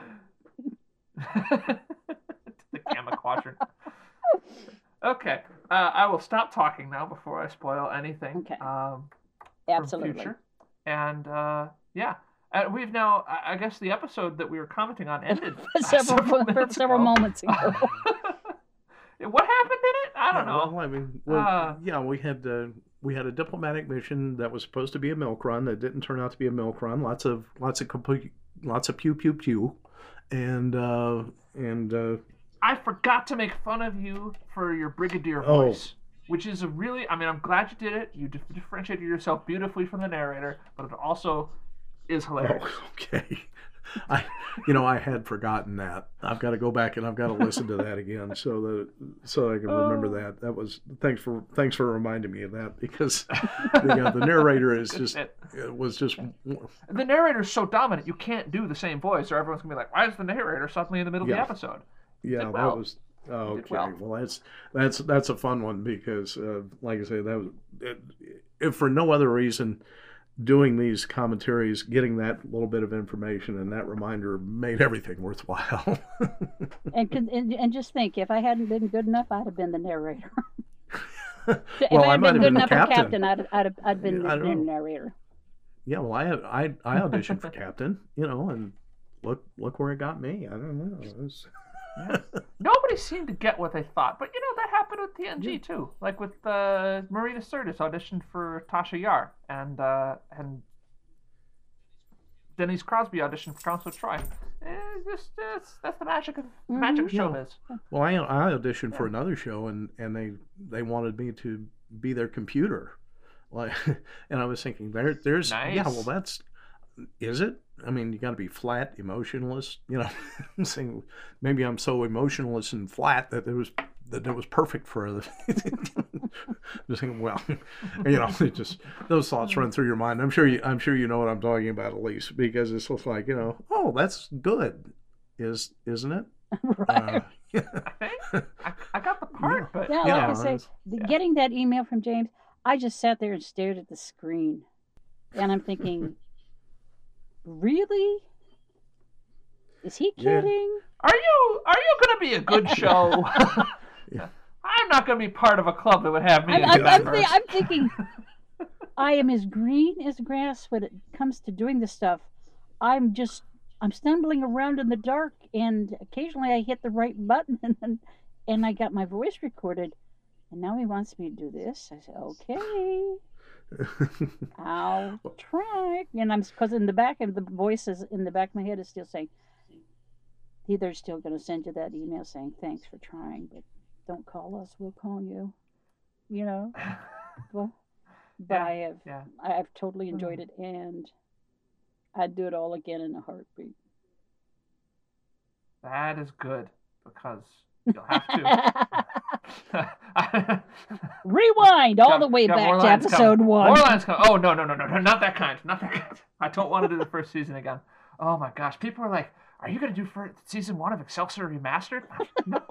The Gamma Quadrant. Okay, uh, I will stop talking now before I spoil anything. Okay. Um, Absolutely. From future. And uh, yeah, uh, we've now. I I guess the episode that we were commenting on ended uh, several several, for minutes several ago. moments ago. What happened in it? I don't Yeah, know. Well, I mean, well, Uh, yeah, we had uh, we had a diplomatic mission that was supposed to be a milk run that didn't turn out to be a milk run. Lots of lots of complete, lots of pew pew pew, and uh, and uh, I forgot to make fun of you for your brigadier Oh. voice, which is a really. I mean, I'm glad you did it. You dif- differentiated yourself beautifully from the narrator, but it also is hilarious. oh, okay. I, you know, I had forgotten that. I've got to go back and I've got to listen to that again so that so I can remember Oh. that. That was thanks for thanks for reminding me of that because the, uh, the narrator is just it was just The narrator's so dominant, you can't do the same voice, or everyone's gonna be like, "Why is the narrator suddenly in the middle Yeah. of the episode?" yeah Did well. that was oh, Did okay. well. Well. that's that's that's a fun one because uh, like I say that was it, if for no other reason. Doing these commentaries, getting that little bit of information and that reminder made everything worthwhile. and, could- and and just think, if I hadn't been good enough, I'd have been the narrator. if Well, I I had might been have good been the enough for captain. captain, I'd I'd have, I'd been I the, don't the know. narrator. Yeah, well, I I I auditioned for captain, you know, and look look where it got me. I don't know. It was... Nobody seemed to get what they thought, but you know that happened with T N G too. Like with uh, Marina Sirtis auditioned for Tasha Yar, and uh, and Denise Crosby auditioned for Council Troy. It's just it's, that's the magic of Mm-hmm. magic of Yeah. showbiz. Well, I I auditioned for another show, and and they they wanted me to be their computer. Like, and I was thinking, there, there's, Nice. yeah, well, that's, is it? I mean, you got to be flat, emotionless, you know. I'm saying maybe I'm so emotionless and flat that it was that it was perfect for other. Just thinking, well, you know, it just those thoughts run through your mind. I'm sure you, I'm sure you know what I'm talking about, at least, because it's just like, you know, oh, that's good, is isn't it? Right. Uh, I think I, I got the part, but Yeah, Yeah, like I say, it's- the, getting that email from James, I just sat there and stared at the screen, and I'm thinking, really? Is he Yeah. kidding? Are you are you going to be a good show? I'm not going to be part of a club that would have me I'm, as I'm, a I'm, member. thi- I'm thinking, I am as green as grass when it comes to doing this stuff. I'm just, I'm stumbling around in the dark, and occasionally I hit the right button, and and I got my voice recorded, and now he wants me to do this. I said, okay. I'll try. And I'm because in the back of the voices in the back of my head is still saying, they're still going to send you that email saying thanks for trying, but don't call us. We'll call you. You know. Well, but Yeah, I have. yeah. I've totally enjoyed it, and I'd do it all again in a heartbeat. That is good because you'll have to. Rewind all Got- the way got more back to lines episode coming. one. More lines coming. Oh no no no no no! Not that kind. Not that kind. I don't want to do the first season again. Oh my gosh! People are like, "Are you going to do for season one of Excelsior Remastered?" No,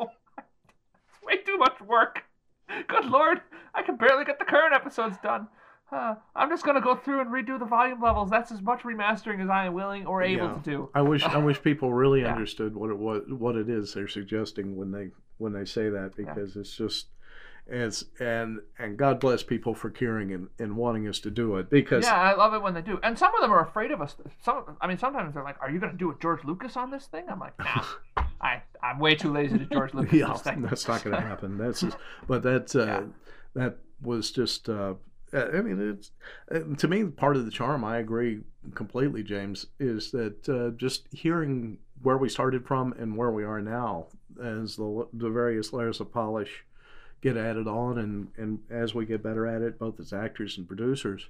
it's way too much work. Good lord, I can barely get the current episodes done. Uh, I'm just going to go through and redo the volume levels. That's as much remastering as I am willing or able Yeah. to do. I wish I wish people really Yeah. understood what it was, what it is they're suggesting when they when they say that, because it's just it's and and God bless people for caring and, and wanting us to do it, because Yeah, I love it when they do. And some of them are afraid of us. Some, I mean, sometimes they're like, "Are you going to do a George Lucas on this thing?" I'm like, "Nah, I, I'm way too lazy to George Lucas yeah, this thing." that's not going to happen. That's just, but that uh, that was just. Uh, I mean, it's uh, to me part of the charm. I agree completely, James. Is that uh, just hearing where we started from and where we are now, as the the various layers of polish get added on, and, and as we get better at it, both as actors and producers,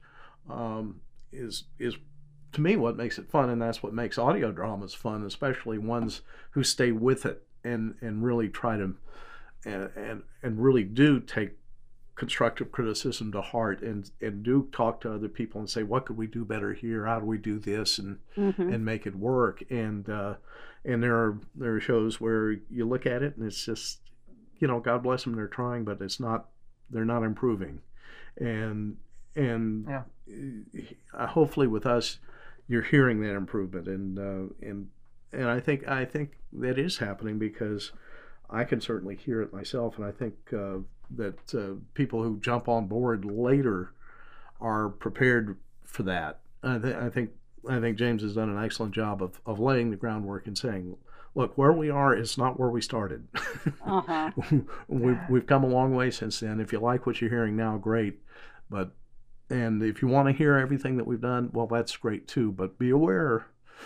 um, is is to me what makes it fun, and that's what makes audio dramas fun, especially ones who stay with it and and really try to and and, and really do take constructive criticism to heart, and and do talk to other people and say, what could we do better here, how do we do this, and Mhm. and make it work. And uh and there are there are shows where you look at it and it's just, you know, God bless them, they're trying, but it's not, they're not improving. And and Yeah. uh, hopefully with us you're hearing that improvement, and uh and and I think I think that is happening, because I can certainly hear it myself, and I think uh, that uh, people who jump on board later are prepared for that. I, th- I think I think James has done an excellent job of, of laying the groundwork and saying, look, where we are is not where we started. Uh-huh. we've, we've come a long way since then. If you like what you're hearing now, great. But and if you want to hear everything that we've done, well, that's great too. But be aware.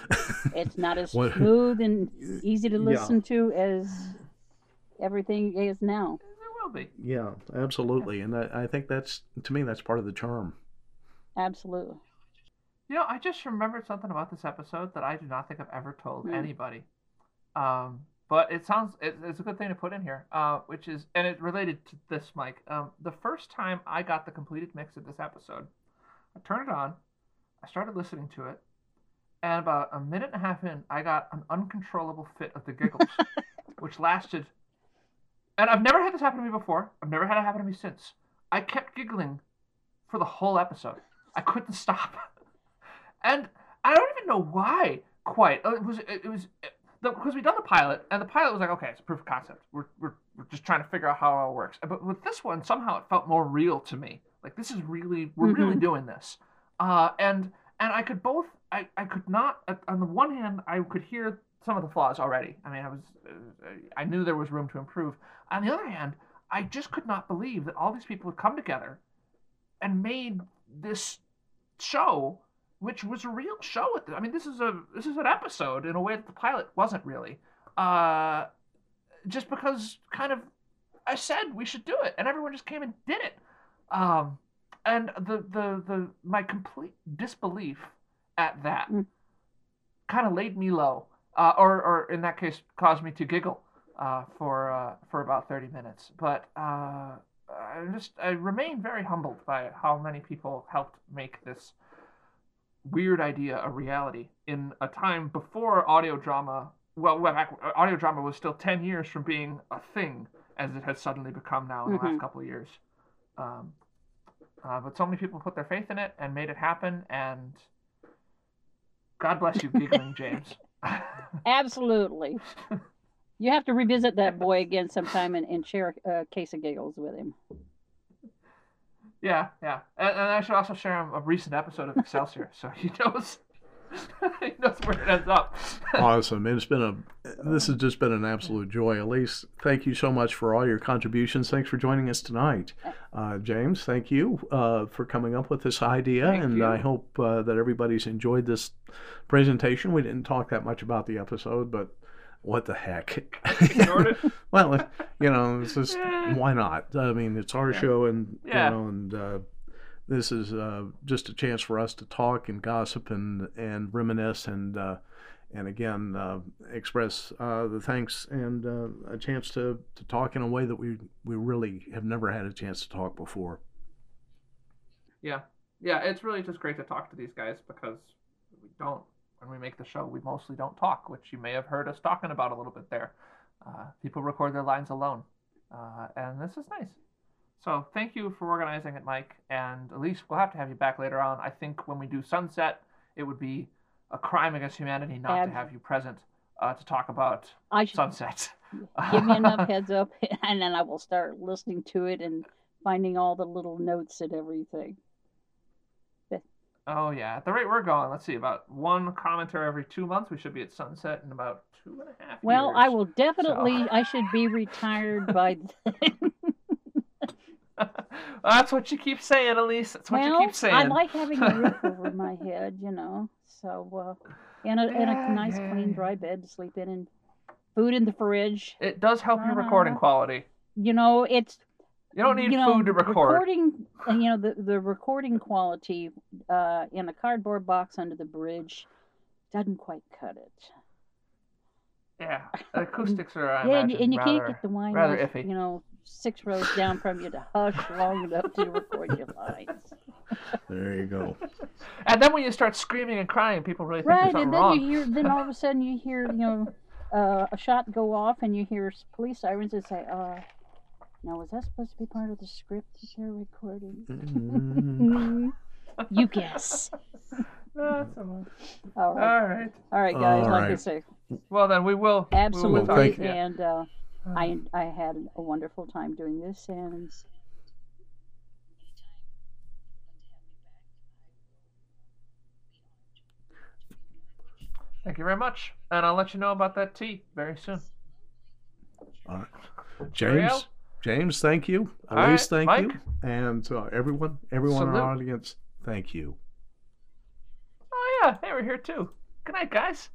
It's not as What- smooth and easy to Yeah. listen to as everything is now. There will be. Yeah, absolutely. And I, I think that's, to me, that's part of the charm. Absolutely. You know, I just remembered something about this episode that I do not think I've ever told Mm. anybody. Um, but it sounds it, it's a good thing to put in here, uh, which is, and it's related to this, Mike. Um, the first time I got the completed mix of this episode, I turned it on, I started listening to it, and about a minute and a half in, I got an uncontrollable fit of the giggles, which lasted. And I've never had this happen to me before. I've never had it happen to me since. I kept giggling for the whole episode. I couldn't stop. And I don't even know why quite. It was it was the, because we'd done the pilot, and the pilot was like, okay, it's a proof of concept. We're, we're, we're just trying to figure out how it all works. But with this one, somehow it felt more real to me. Like, this is really, we're Mhm. really doing this. Uh, and and I could both, I, I could not, on the one hand, I could hear some of the flaws already. I mean, I was, uh, I knew there was room to improve. On the other hand, I just could not believe that all these people had come together and made this show, which was a real show. At the, I mean, this is a this is an episode in a way that the pilot wasn't really. Uh, just because kind of I said we should do it, and everyone just came and did it. Um, and the, the, the my complete disbelief at that Mm. kind of laid me low, uh, or or in that case caused me to giggle uh, for uh, for about thirty minutes. But uh, I just I remain very humbled by how many people helped make this weird idea a reality in a time before audio drama. Well, well, back, audio drama was still ten years from being a thing, as it has suddenly become now in the Mhm. last couple of years. Um, uh, but so many people put their faith in it and made it happen, and God bless you, giggling James. Absolutely. You have to revisit that boy again sometime and, and share a, a case of giggles with him. Yeah, yeah, and, and I should also share a recent episode of Excelsior, so he knows he knows where it ends up. Awesome. It's been a this has just been an absolute joy. Elise, thank you so much for all your contributions. Thanks for joining us tonight. Uh, James, thank you uh, for coming up with this idea, Thank and you. I hope uh, that everybody's enjoyed this presentation. We didn't talk that much about the episode, but what the heck? Ignored it. Well, you know, it's just Yeah. why not? I mean, it's our Yeah. show, and Yeah. you know, and uh, this is uh, just a chance for us to talk and gossip and and reminisce and uh, and again uh, express uh, the thanks and uh, a chance to, to talk in a way that we we really have never had a chance to talk before. Yeah, yeah, it's really just great to talk to these guys because we don't, when we make the show, we mostly don't talk, which you may have heard us talking about a little bit there. Uh, people record their lines alone, uh, and this is nice. So thank you for organizing it, Mike, and Elise, we'll have to have you back later on. I think when we do Sunset, it would be a crime against humanity not Ab- to have you present uh, to talk about I should Sunset. give me enough heads up, and then I will start listening to it and finding all the little notes and everything. Oh yeah, at the rate we're going, let's see, about one commentary every two months. We should be at Sunset in about two and a half Well, years. I will definitely. So- I should be retired by. then. That's what you keep saying, Elise. That's what well, you keep saying. I like having a roof over my head, you know. So, uh, and a, and Yeah, a nice, yeah, clean, yeah. dry bed to sleep in, and food in the fridge. It does help your recording Uh, quality. You know, it's. You don't need you know, food to record. Recording, uh, you know, the the recording quality uh, in a cardboard box under the bridge doesn't quite cut it. Yeah, acoustics are, I yeah, and, imagine, and you rather, can't get the wine, rather off, iffy. you know, six rows down from you to hush long enough to record your lines. There you go. And then when you start screaming and crying, people really think Right, there's something and then wrong. you hear, then all of a sudden you hear, you know, uh, a shot go off, and you hear s- police sirens and say, uh, now was that supposed to be part of the script that they're recording? Mm. You guess. That's all All right. All right. All right, guys. All like I right. say, Well, then we will. we will absolutely, talk thank to you. and uh, I I had a wonderful time doing this, and Thank you very much. And I'll let you know about that tea very soon. All right. Cheerio. James, James, thank you. All Elise, right, thank Mike. you. And uh, everyone, everyone in Salute. our audience, thank you. Oh, yeah. Hey, we're here too. Good night, guys.